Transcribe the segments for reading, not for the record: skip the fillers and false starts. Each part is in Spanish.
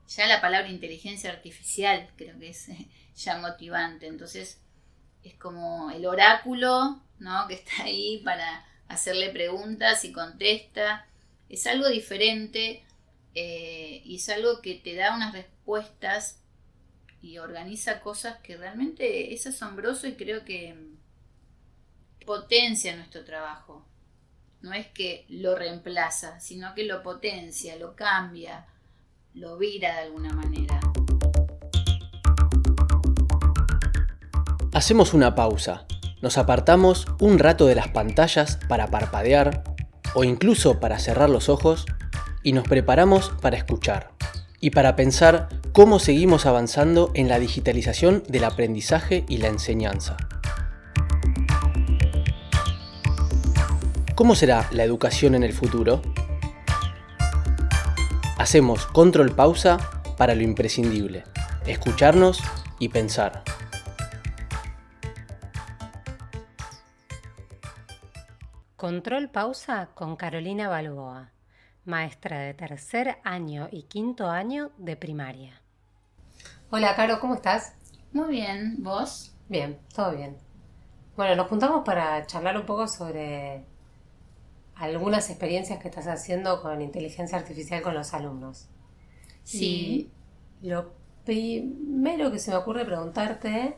ya la palabra inteligencia artificial creo que es ya motivante. Entonces es como el oráculo, ¿no? Que está ahí para hacerle preguntas y contesta. Es algo diferente y es algo que te da unas respuestas y organiza cosas que realmente es asombroso y creo que potencia nuestro trabajo. No es que lo reemplaza, sino que lo potencia, lo cambia, lo vira de alguna manera. Hacemos una pausa. Nos apartamos un rato de las pantallas para parpadear o incluso para cerrar los ojos y nos preparamos para escuchar y para pensar cómo seguimos avanzando en la digitalización del aprendizaje y la enseñanza. ¿Cómo será la educación en el futuro? Hacemos control pausa para lo imprescindible, escucharnos y pensar. Control pausa con Carolina Balboa, maestra de tercer año y quinto año de primaria. Hola Caro, ¿cómo estás? Muy bien, ¿vos? Bien, todo bien. Bueno, nos juntamos para charlar un poco sobre algunas experiencias que estás haciendo con inteligencia artificial con los alumnos. Sí. Y lo primero que se me ocurre preguntarte,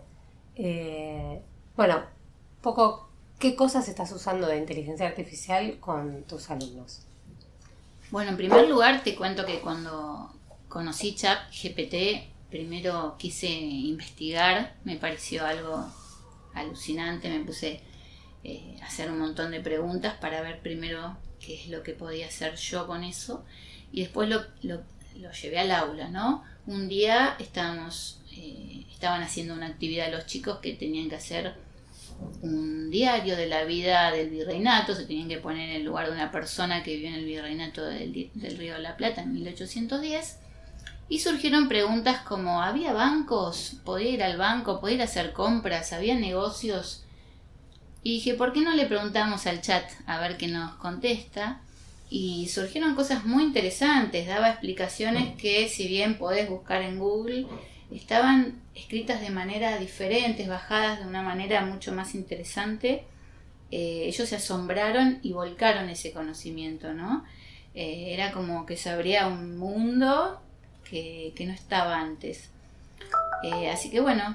un poco, ¿qué cosas estás usando de inteligencia artificial con tus alumnos? Bueno, en primer lugar te cuento que cuando conocí ChatGPT, primero quise investigar, me pareció algo alucinante, me puse a hacer un montón de preguntas para ver primero qué es lo que podía hacer yo con eso y después lo llevé al aula, ¿no? Un día estaban haciendo una actividad los chicos que tenían que hacer un diario de la vida del virreinato, se tenían que poner en el lugar de una persona que vivió en el virreinato del Río de la Plata en 1810 y surgieron preguntas como ¿había bancos? ¿Podía ir al banco? ¿Podía ir a hacer compras? ¿Había negocios? Y dije, ¿por qué no le preguntamos al chat a ver qué nos contesta? Y surgieron cosas muy interesantes, daba explicaciones que si bien podés buscar en Google, estaban escritas de manera diferente, bajadas de una manera mucho más interesante. Ellos se asombraron y volcaron ese conocimiento, ¿no? Era como que se abría un mundo que no estaba antes. Así que bueno,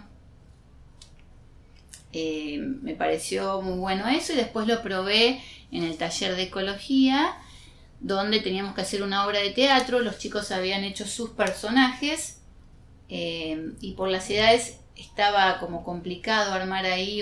me pareció muy bueno eso y después lo probé en el taller de ecología donde teníamos que hacer una obra de teatro, los chicos habían hecho sus personajes y por las edades estaba como complicado armar ahí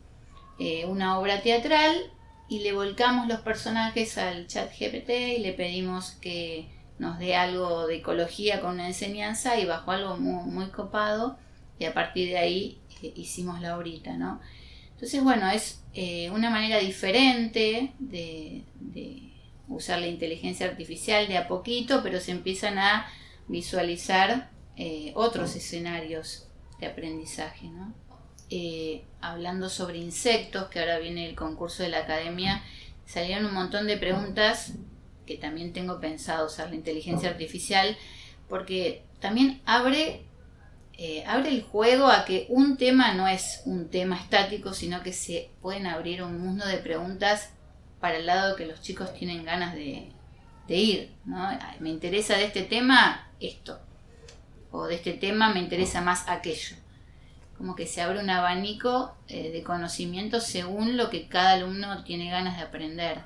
una obra teatral y le volcamos los personajes al ChatGPT y le pedimos que nos dé algo de ecología con una enseñanza y bajó algo muy, muy copado y a partir de ahí hicimos la obrita, ¿no? Entonces, bueno, es una manera diferente de usar la inteligencia artificial de a poquito, pero se empiezan a visualizar otros escenarios de aprendizaje, ¿no? Hablando sobre insectos, que ahora viene el concurso de la academia, salieron un montón de preguntas que también tengo pensado usar la inteligencia artificial, porque también abre el juego a que un tema no es un tema estático, sino que se pueden abrir un mundo de preguntas para el lado que los chicos tienen ganas de ir, ¿no? Me interesa de este tema esto, o de este tema me interesa más aquello. Como que se abre un abanico de conocimientos según lo que cada alumno tiene ganas de aprender.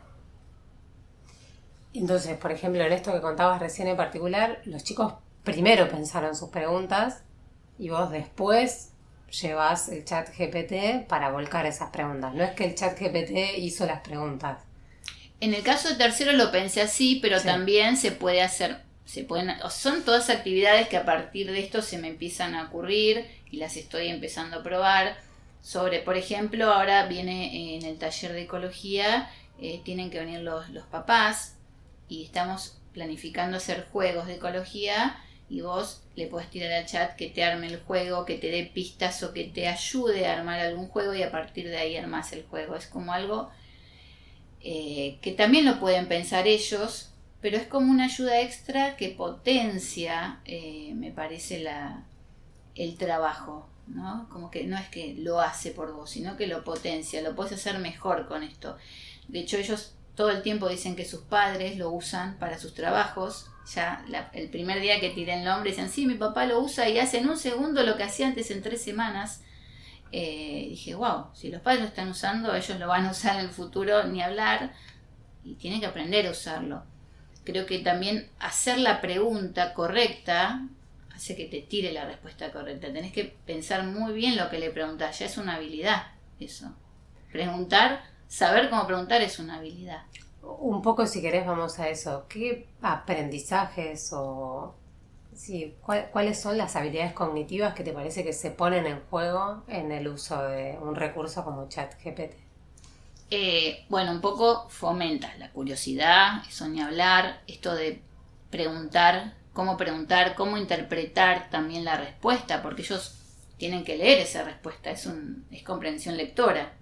Entonces, por ejemplo, en esto que contabas recién en particular, los chicos primero pensaron sus preguntas y vos después llevas el chat GPT para volcar esas preguntas. No es que el chat GPT hizo las preguntas. En el caso de tercero lo pensé así, pero sí, también se puede hacer, son todas actividades que a partir de esto se me empiezan a ocurrir y las estoy empezando a probar. Por ejemplo, ahora viene en el taller de ecología, tienen que venir los papás y estamos planificando hacer juegos de ecología y vos le podés tirar al chat que te arme el juego, que te dé pistas o que te ayude a armar algún juego y a partir de ahí armás el juego. Es como algo que también lo pueden pensar ellos, pero es como una ayuda extra que potencia, me parece, el trabajo, ¿no? Como que no es que lo hace por vos, sino que lo potencia, lo podés hacer mejor con esto. De hecho, ellos todo el tiempo dicen que sus padres lo usan para sus trabajos. Ya el primer día que tiré el nombre dicen, sí, mi papá lo usa y hace en un segundo lo que hacía antes en 3 semanas. Dije, wow, si los padres lo están usando, ellos lo van a usar en el futuro, ni hablar, y tienen que aprender a usarlo. Creo que también hacer la pregunta correcta hace que te tire la respuesta correcta. Tenés que pensar muy bien lo que le preguntás, ya es una habilidad eso. Preguntar, saber cómo preguntar es una habilidad. Un poco, si querés, vamos a eso. ¿Qué aprendizajes o sí, cuáles son las habilidades cognitivas que te parece que se ponen en juego en el uso de un recurso como ChatGPT? Bueno, un poco fomenta la curiosidad, eso ni hablar, esto de preguntar, cómo interpretar también la respuesta, porque ellos tienen que leer esa respuesta, es comprensión lectora.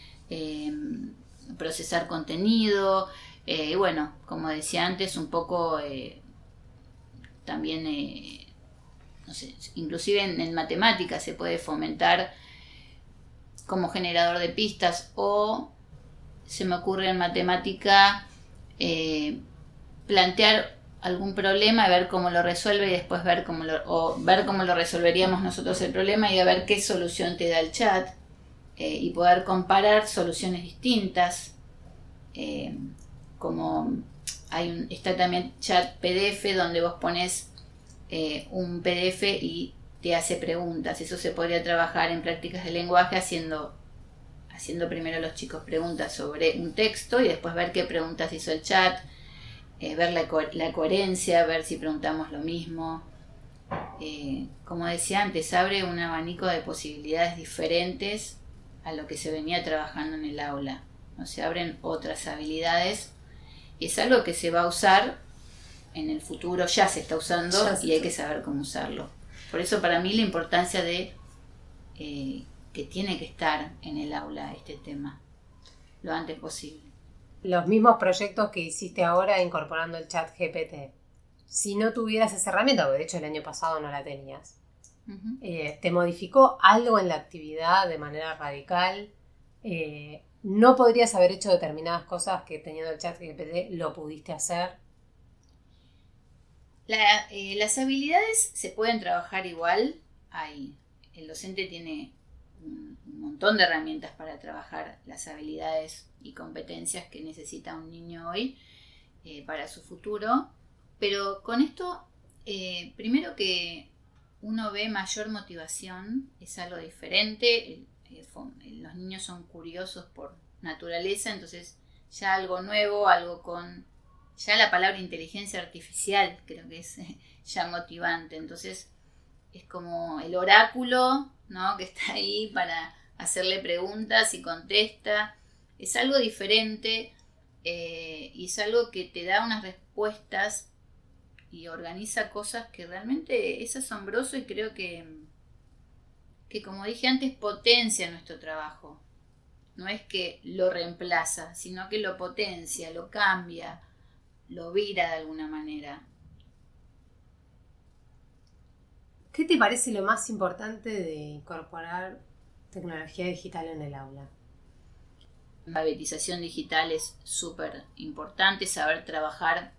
Procesar contenido, y bueno, como decía antes, un poco también, no sé, inclusive en matemáticas se puede fomentar como generador de pistas, o se me ocurre en matemática plantear algún problema, ver cómo lo resuelve y después ver cómo lo resolveríamos nosotros el problema y a ver qué solución te da el chat, y poder comparar soluciones distintas, como está también chat PDF donde vos pones un PDF y te hace preguntas. Eso se podría trabajar en prácticas de lenguaje haciendo primero a los chicos preguntas sobre un texto y después ver qué preguntas hizo el chat, ver la coherencia, ver si preguntamos lo mismo. Como decía antes, abre un abanico de posibilidades diferentes a lo que se venía trabajando en el aula. O sea, abren otras habilidades y es algo que se va a usar en el futuro, ya se está usando y hay que saber cómo usarlo. Por eso para mí la importancia de que tiene que estar en el aula este tema lo antes posible. Los mismos proyectos que hiciste ahora incorporando el chat GPT, si no tuvieras esa herramienta, porque de hecho el año pasado no la tenías, ¿te modificó algo en la actividad de manera radical? ¿No podrías haber hecho determinadas cosas que teniendo el chat GPT lo pudiste hacer? Las habilidades se pueden trabajar igual. El docente tiene un montón de herramientas para trabajar las habilidades y competencias que necesita un niño hoy para su futuro. Pero con esto, primero que uno ve mayor motivación, es algo diferente. Los niños son curiosos por naturaleza, entonces ya algo nuevo, algo con... Ya la palabra inteligencia artificial creo que es ya motivante. Entonces es como el oráculo, ¿no?, que está ahí para hacerle preguntas y contesta. Es algo diferente y es algo que te da unas respuestas y organiza cosas que realmente es asombroso, y creo que como dije antes, potencia nuestro trabajo. No es que lo reemplaza, sino que lo potencia, lo cambia, lo vira de alguna manera. ¿Qué te parece lo más importante de incorporar tecnología digital en el aula? La alfabetización digital es súper importante, saber trabajar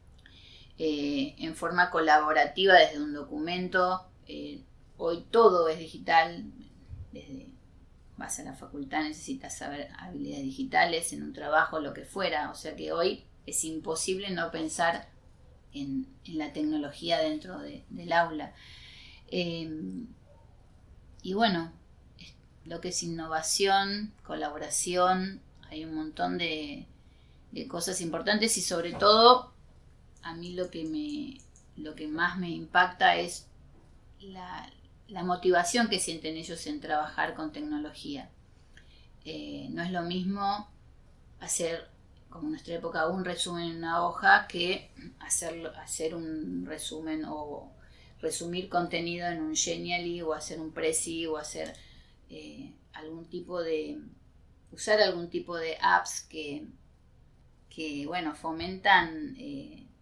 en forma colaborativa desde un documento. Hoy todo es digital, desde vas a la facultad necesitas saber habilidades digitales, en un trabajo, lo que fuera, o sea que hoy es imposible no pensar en la tecnología dentro del aula. Y bueno, lo que es innovación, colaboración, hay un montón de cosas importantes, y sobre todo a mí lo que más me impacta es la motivación que sienten ellos en trabajar con tecnología. No es lo mismo hacer, como en nuestra época, un resumen en una hoja que hacer un resumen o resumir contenido en un Genially, o hacer un Prezi, o hacer usar algún tipo de apps que bueno, fomentan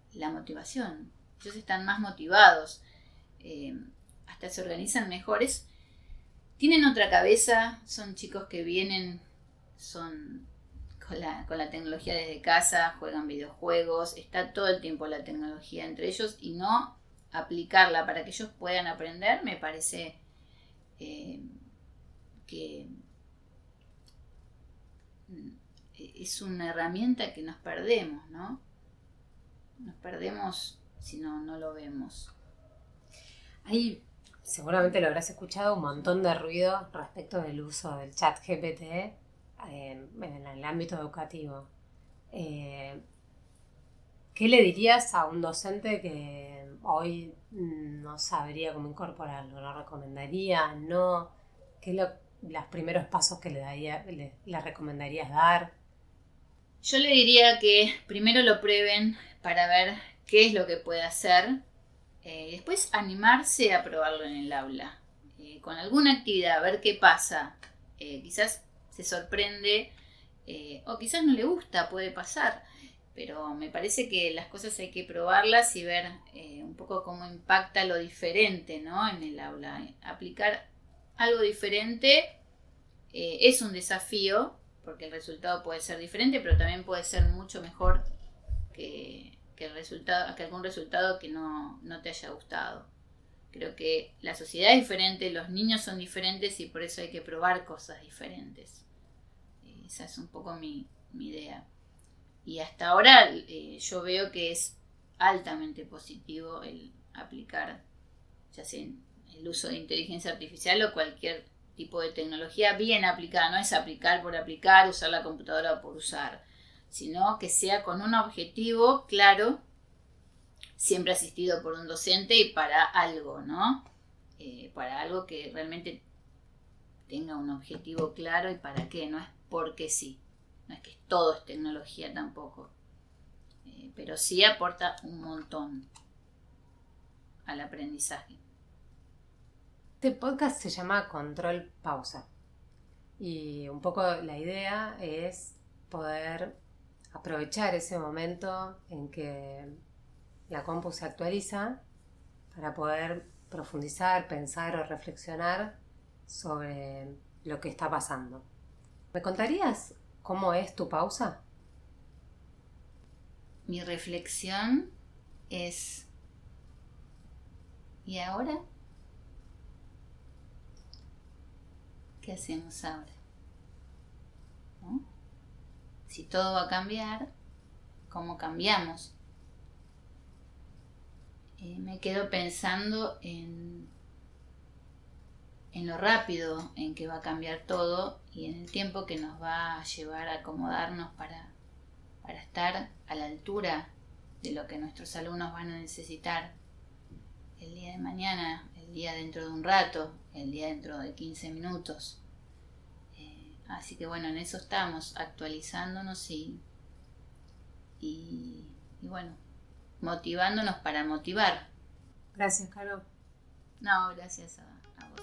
la motivación. Ellos están más motivados, hasta se organizan mejores, tienen otra cabeza, son chicos que vienen, son con la tecnología desde casa, juegan videojuegos, está todo el tiempo la tecnología entre ellos, y no aplicarla para que ellos puedan aprender, me parece que es una herramienta que nos perdemos, ¿no? Nos perdemos si no lo vemos. Hay, seguramente lo habrás escuchado, un montón de ruido respecto del uso del chat GPT en el ámbito educativo. ¿Qué le dirías a un docente que hoy no sabría cómo incorporarlo? ¿Lo recomendaría? ¿No? ¿Qué los primeros pasos que le recomendarías dar? Yo le diría que primero lo prueben para ver qué es lo que puede hacer. Después animarse a probarlo en el aula. Con alguna actividad, a ver qué pasa. Quizás se sorprende o quizás no le gusta, puede pasar. Pero me parece que las cosas hay que probarlas y ver un poco cómo impacta lo diferente, ¿no? En el aula. Aplicar algo diferente es un desafío, porque el resultado puede ser diferente, pero también puede ser mucho mejor que algún resultado que no te haya gustado. Creo que la sociedad es diferente, los niños son diferentes y por eso hay que probar cosas diferentes. Esa es un poco mi idea. Y hasta ahora yo veo que es altamente positivo el aplicar, ya sea el uso de inteligencia artificial o cualquier tipo de tecnología bien aplicada. No es aplicar por aplicar, usar la computadora por usar, sino que sea con un objetivo claro, siempre asistido por un docente y para algo, ¿no? Para algo que realmente tenga un objetivo claro y para qué, no es porque sí, no es que todo es tecnología tampoco, pero sí aporta un montón al aprendizaje. Este podcast se llama Control Pausa y un poco la idea es poder aprovechar ese momento en que la compu se actualiza para poder profundizar, pensar o reflexionar sobre lo que está pasando. ¿Me contarías cómo es tu pausa? Mi reflexión es: ¿y ahora? ¿Qué hacemos ahora? ¿No? Si todo va a cambiar, ¿cómo cambiamos? Me quedo pensando en lo rápido en que va a cambiar todo y en el tiempo que nos va a llevar a acomodarnos para estar a la altura de lo que nuestros alumnos van a necesitar el día de mañana, el día dentro de un rato, el día dentro de 15 minutos. Así que bueno, en eso estamos, actualizándonos y bueno, motivándonos para motivar. Gracias, Caro. No, gracias a vos.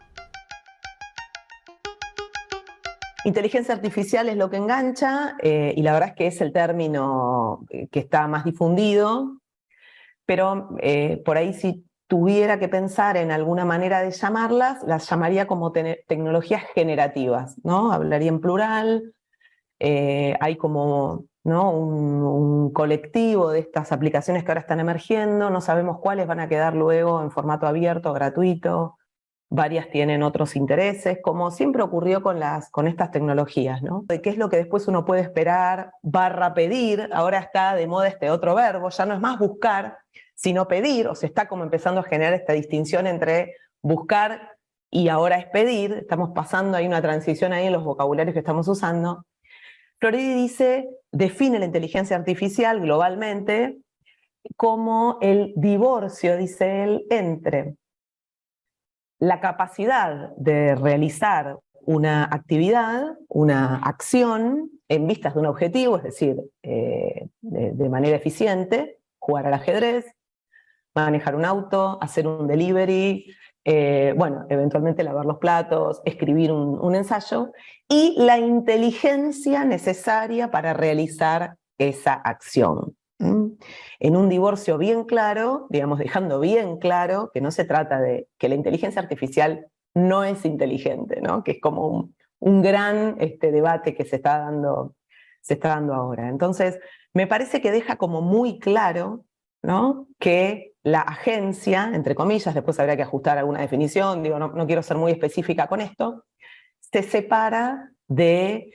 Inteligencia artificial es lo que engancha, y la verdad es que es el término que está más difundido, pero por ahí si tuviera que pensar en alguna manera de llamarlas, las llamaría como tecnologías generativas, ¿no? Hablaría en plural. Hay como, ¿no?, un colectivo de estas aplicaciones que ahora están emergiendo, no sabemos cuáles van a quedar luego en formato abierto, gratuito, varias tienen otros intereses, como siempre ocurrió con estas tecnologías, ¿no? De qué es lo que después uno puede esperar, /pedir, ahora está de moda este otro verbo, ya no es más buscar, sino pedir, o se está como empezando a generar esta distinción entre buscar y ahora es pedir, estamos pasando, hay una transición ahí en los vocabularios que estamos usando. Floridi define la inteligencia artificial globalmente como el divorcio, dice él, entre la capacidad de realizar una actividad, una acción en vistas de un objetivo, es decir, de manera eficiente, jugar al ajedrez, manejar un auto, hacer un delivery, bueno, eventualmente lavar los platos, escribir un ensayo, y la inteligencia necesaria para realizar esa acción. en un divorcio bien claro, digamos, dejando bien claro que no se trata de que la inteligencia artificial no es inteligente, ¿no? Que es como un gran debate que se está dando ahora. Entonces, me parece que deja como muy claro, ¿no?, que la agencia, entre comillas, después habría que ajustar alguna definición, digo, no quiero ser muy específica con esto, se separa del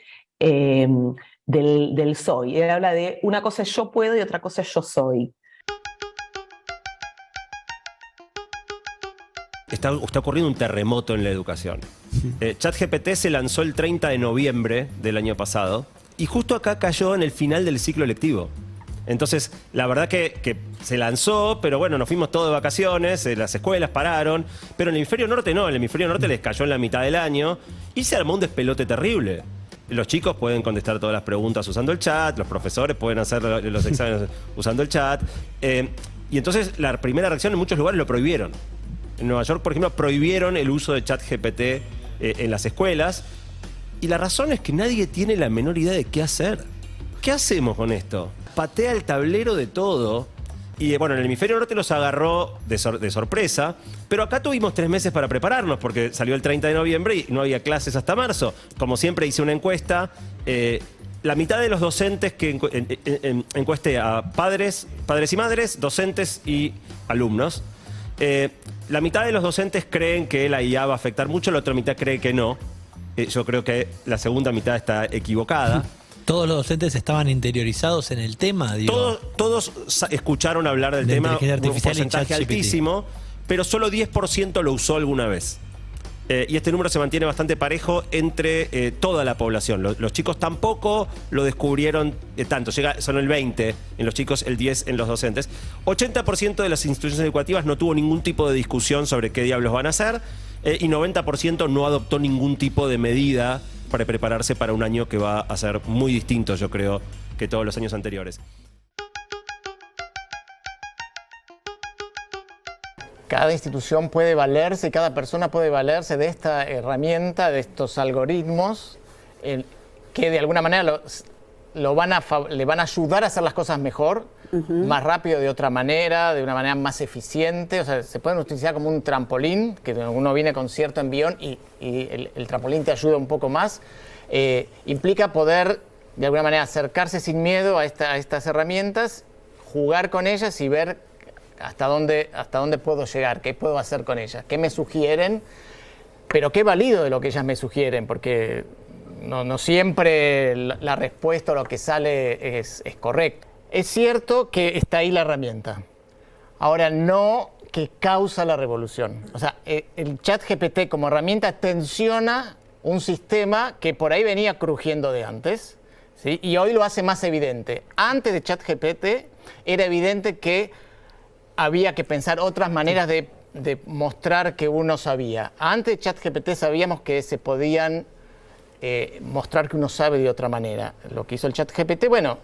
soy. Él habla de una cosa es yo puedo y otra cosa es yo soy. Está ocurriendo un terremoto en la educación. ChatGPT se lanzó el 30 de noviembre del año pasado y justo acá cayó en el final del ciclo lectivo. Entonces, la verdad que se lanzó, pero bueno, nos fuimos todos de vacaciones, las escuelas pararon, pero en el hemisferio norte no, en el hemisferio norte les cayó en la mitad del año y se armó un despelote terrible. Los chicos pueden contestar todas las preguntas usando el chat, los profesores pueden hacer los exámenes usando el chat. Y entonces la primera reacción en muchos lugares lo prohibieron. En Nueva York, por ejemplo, prohibieron el uso de ChatGPT en las escuelas. Y la razón es que nadie tiene la menor idea de qué hacer. ¿Qué hacemos con esto? Patea el tablero de todo. Y bueno, en el hemisferio norte los agarró de sorpresa. Pero acá tuvimos 3 meses para prepararnos porque salió el 30 de noviembre y no había clases hasta marzo. Como siempre hice una encuesta. La mitad de los docentes que encuesté a padres y madres, docentes y alumnos. La mitad de los docentes creen que la IA va a afectar mucho, la otra mitad cree que no. Yo creo que la segunda mitad está equivocada. ¿Todos los docentes estaban interiorizados en el tema? Digo, todos escucharon hablar del tema, un porcentaje altísimo, pero solo 10% lo usó alguna vez. Y este número se mantiene bastante parejo entre toda la población. Los chicos tampoco lo descubrieron tanto. Son el 20 en los chicos, el 10 en los docentes. 80% de las instituciones educativas no tuvo ningún tipo de discusión sobre qué diablos van a hacer. Y 90% no adoptó ningún tipo de medida para prepararse para un año que va a ser muy distinto, yo creo, que todos los años anteriores. Cada institución puede valerse, cada persona puede valerse de esta herramienta, de estos algoritmos, que de alguna manera le van a ayudar a hacer las cosas mejor, más rápido de otra manera, de una manera más eficiente. O sea, se pueden utilizar como un trampolín, que uno viene con cierto envión y el trampolín te ayuda un poco más. Implica poder, de alguna manera, acercarse sin miedo a estas herramientas, jugar con ellas y ver hasta dónde puedo llegar, qué puedo hacer con ellas, qué me sugieren, pero qué valido de lo que ellas me sugieren, porque no siempre la respuesta o lo que sale es correcto. Es cierto que está ahí la herramienta. Ahora, no que causa la revolución. O sea, el ChatGPT como herramienta tensiona un sistema que por ahí venía crujiendo de antes, ¿sí? Y hoy lo hace más evidente. Antes de ChatGPT era evidente que había que pensar otras maneras de mostrar que uno sabía. Antes de ChatGPT sabíamos que se podían mostrar que uno sabe de otra manera. Lo que hizo el ChatGPT, bueno,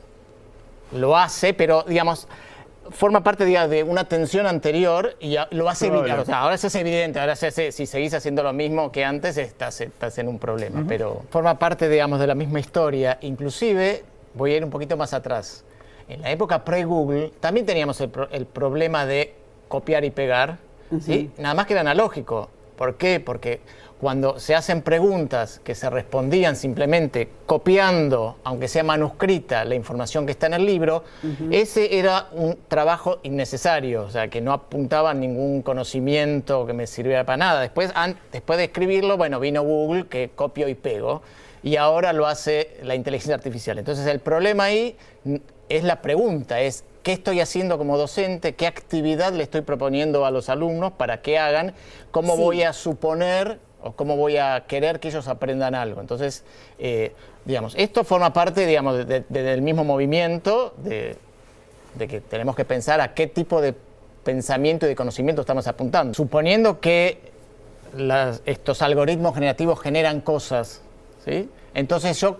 lo hace, pero digamos, forma parte de una tensión anterior y lo hace evitar. O sea, ahora se hace evidente, si seguís haciendo lo mismo que antes, estás en un problema. Pero forma parte, digamos, de la misma historia. Inclusive, voy a ir un poquito más atrás. En la época pre-Google también teníamos el problema de copiar y pegar, ¿sí? Nada más que era analógico. ¿Por qué? Porque cuando se hacen preguntas que se respondían simplemente copiando, aunque sea manuscrita, la información que está en el libro, ese era un trabajo innecesario, o sea, que no apuntaba a ningún conocimiento que me sirviera para nada. Después de escribirlo, bueno, vino Google, que copio y pego, y ahora lo hace la inteligencia artificial. Entonces, el problema ahí es la pregunta, es ¿qué estoy haciendo como docente? ¿Qué actividad le estoy proponiendo a los alumnos para que hagan? ¿Cómo voy a suponer o cómo voy a querer que ellos aprendan algo? Entonces, digamos, esto forma parte, digamos, del mismo movimiento de que tenemos que pensar a qué tipo de pensamiento y de conocimiento estamos apuntando. Suponiendo que estos algoritmos generativos generan cosas, ¿sí? Entonces yo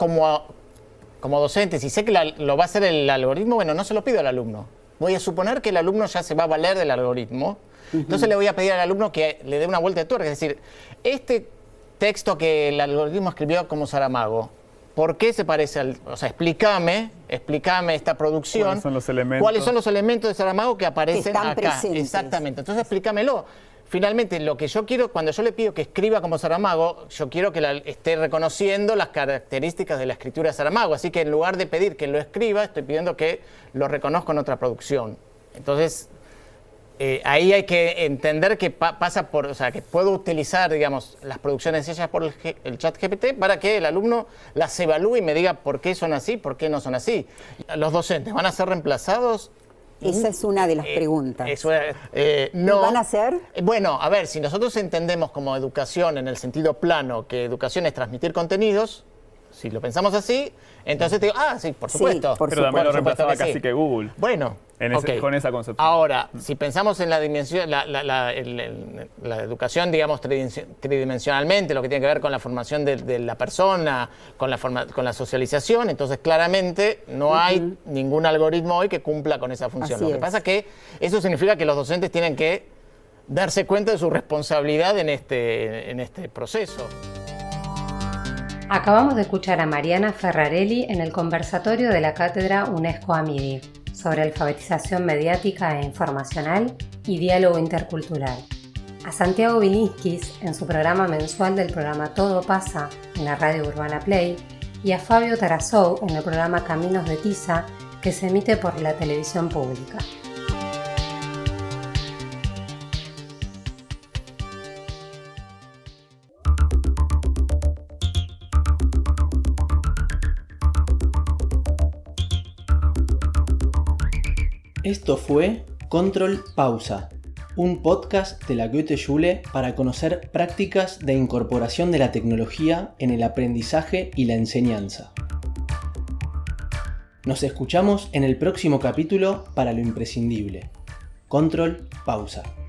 como docente, si sé que lo va a hacer el algoritmo, bueno, no se lo pido al alumno. Voy a suponer que el alumno ya se va a valer del algoritmo. Entonces le voy a pedir al alumno que le dé una vuelta de tuerca. Es decir, este texto que el algoritmo escribió como Saramago, ¿por qué se parece al...? O sea, explícame esta producción. ¿Cuáles son los elementos? ¿Cuáles son los elementos de Saramago que aparecen están acá? presentes. Exactamente. Entonces, explícamelo. Finalmente, lo que yo quiero, cuando yo le pido que escriba como Saramago, yo quiero que esté reconociendo las características de la escritura de Saramago. Así que en lugar de pedir que lo escriba, estoy pidiendo que lo reconozca en otra producción. Entonces, ahí hay que entender que pasa por, o sea, que puedo utilizar, digamos, las producciones hechas por el ChatGPT para que el alumno las evalúe y me diga por qué son así, por qué no son así. ¿Los docentes van a ser reemplazados? Esa es una de las preguntas. No. ¿Van a ser? Bueno, a ver, si nosotros entendemos como educación en el sentido plano que educación es transmitir contenidos, si lo pensamos así, entonces te digo, sí, por supuesto. Pero también lo reemplazaba casi que Google. Bueno, con esa concepción. Ahora, si pensamos en la dimensión, la educación, digamos, tridimensionalmente, lo que tiene que ver con la formación de la persona, con la socialización, entonces claramente no hay ningún algoritmo hoy que cumpla con esa función. Lo que pasa es que eso significa que los docentes tienen que darse cuenta de su responsabilidad en este proceso. Acabamos de escuchar a Mariana Ferrarelli en el conversatorio de la Cátedra UNESCO Amidi sobre alfabetización mediática e informacional y diálogo intercultural. A Santiago Vilinskis en su programa mensual del programa Todo Pasa en la radio Urbana Play y a Fabio Tarazou en el programa Caminos de Tiza que se emite por la televisión pública. Esto fue Control Pausa, un podcast de la Goethe-Schule para conocer prácticas de incorporación de la tecnología en el aprendizaje y la enseñanza. Nos escuchamos en el próximo capítulo para lo imprescindible. Control Pausa.